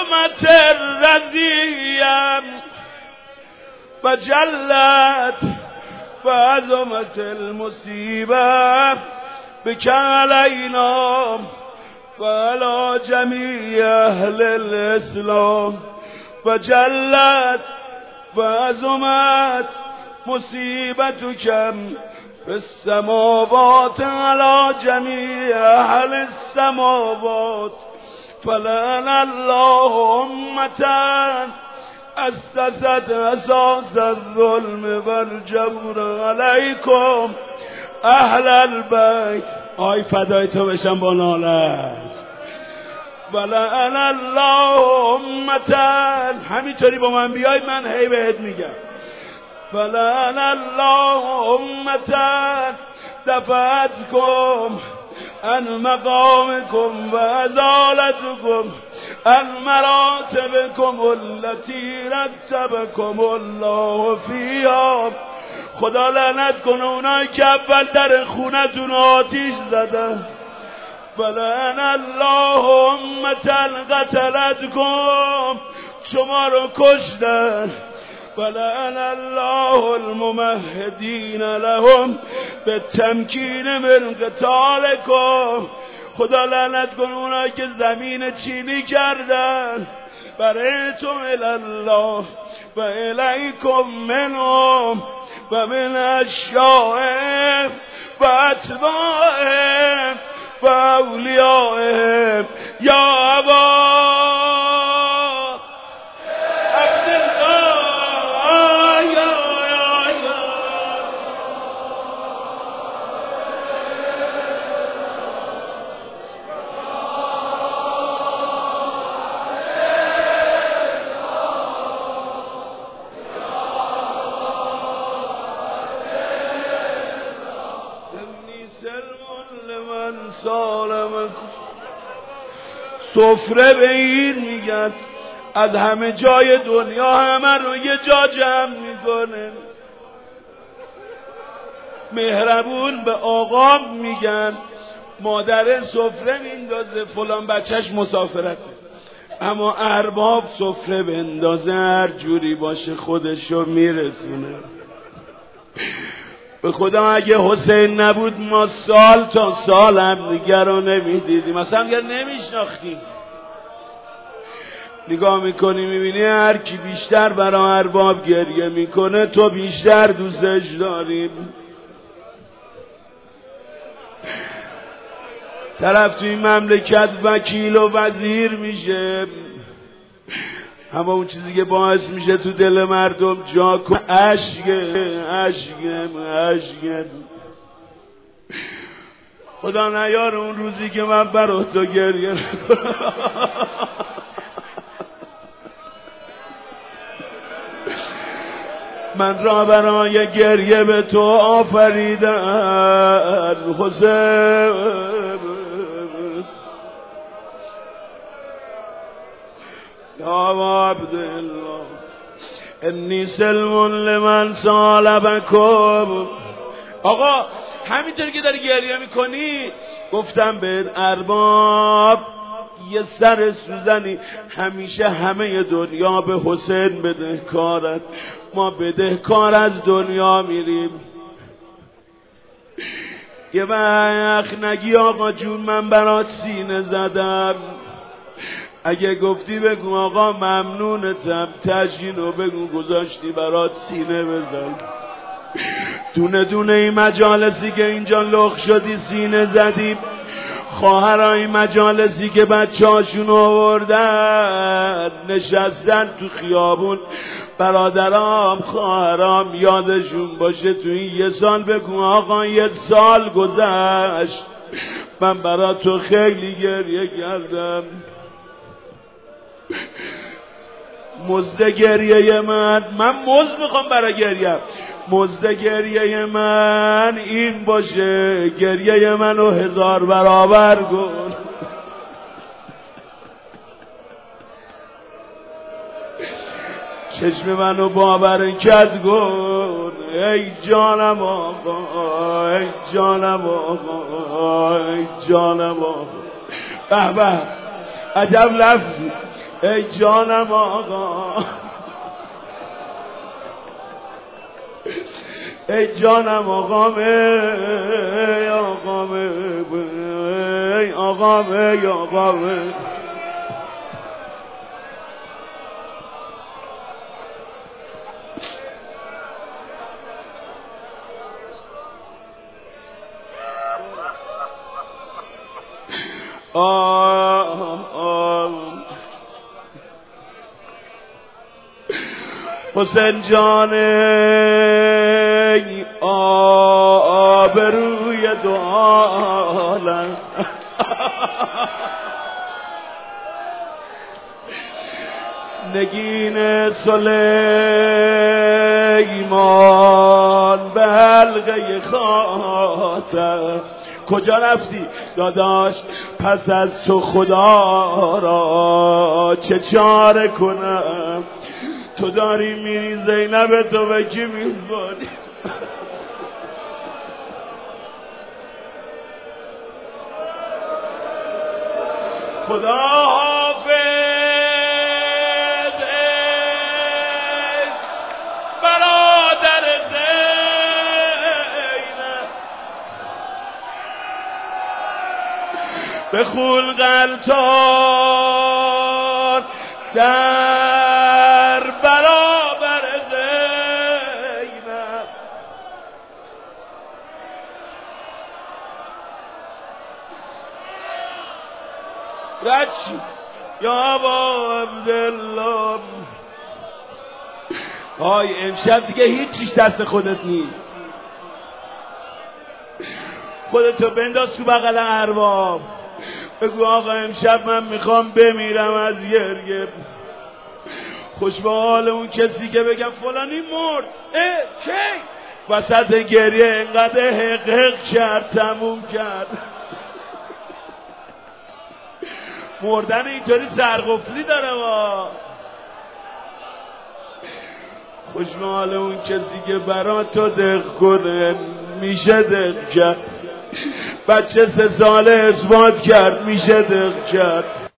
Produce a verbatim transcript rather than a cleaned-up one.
عظمت الرزیم و جلت و عظمت المصیبه بک علینا و علی جمیع اهل الاسلام و جلت و عظمت مصیبتکم فی السماوات علی جمیع اهل السماوات فلعن الله امة اسست اساس الظلم والجور علیکم اهل البیت. آی فدای تو بشم با نالت. ولعن الله امة، همینطوری با من بیای من هی بهت میگم. ولعن الله امة دفعتکم عن مقامکم و ازالتکم عن مراتبکم التي رتبکم الله فیها. خدا لعنت کنه اونایی که اول در خونتون آتیش زدن. ولعن الله امة قتلتکم، شما رو کشتن. ولعن الله الممهدین لهم بالتمکین من قتالکم، خدا لعنت کنه اونایی که زمین چینی کردن. بریتم الله و الیکم منهم و من اشیائهم و اتباعهم و اولیائهم. یا ابا سفره به این میگن از همه جای دنیا همه رو یه جا جمع میکنه. مهربون به آقا میگن مادر سفره میندازه فلان بچهش مسافرته، اما ارباب سفره بندازه هر جوری باشه خودشو میرسونه. به خدا اگه حسین نبود ما سال تا سال هم دیگر رو نمیدیدیم، مثلا دیگر نمیشناختیم. نگاه میکنی میبینی هر کی بیشتر برای ارباب گریه میکنه تو بیشتر دوستش داریم. طرف توی مملکت وکیل و وزیر میشه، اما اون چیزی که باعث میشه تو دل مردم جا کن عشقه عشقه عشقه. خدا نیاره اون روزی که من برای تو گریه نکنم. من را برای گریه به تو آفریدن حسین. یا عبدالله انی سلم لمن سالبکم. آقا همینطوری که داری گریه میکنی گفتم به ارباب یه سر سوزنی، همیشه همه دنیا به حسین بدهکارند، ما بدهکار از دنیا میریم. یه وقت نگی آقا جون من برات سینه زدم، اگه گفتی بگو آقا ممنونتم، تجینو بگو گذاشتی برات سینه بزن. دونه دونه این مجالسی که اینجا لخ شدی سینه زدیم، خواهرای مجالسی که بچه هاشون آوردن نشستن تو خیابون، برادرام خواهرام یادشون باشه تو این یه سال بگو آقا یه سال گذشت من برا تو خیلی گریه کردم. مزد گریه من من مزد میخوام برای گریه، مزد گریه من این باشه گریه منو هزار برابر کن. چشم منو با برکت کن ای جانم آقا، ای جانم آقا، ای جانم آقا. به به عجب لفظی، ای جانم آقا، ای جانم آقام، ای آقام، ای آقام، ای آقام. آه آه حسین جان آبروی دو عالم، نگین سلیمان به حلقه خاطر. کجا رفتی داداش پس از تو خدا را چه چاره کنم؟ تو داری میری زینب تو به کی میزبانی؟ خدا حافظ برادر زینب، به خلقلتان در برابر زینب. رچ یا ابا عبدالله. آی امشب دیگه هیچیش دست خودت نیست، خودتو بنداز تو بغل ارباب، بگو آقا امشب من میخوام بمیرم از گریه. خوش به حال اون کسی که بگم فلانی مرد، اه کی؟ وسط گریه اینقدر حق حق کرد تموم کرد. مردن اینطوری سرقفلی داره وا. خوش به حال اون کسی که برا تو دق کنه، میشه دق کرد. بچه سه ساله اثبات کرد میشه دق کرد.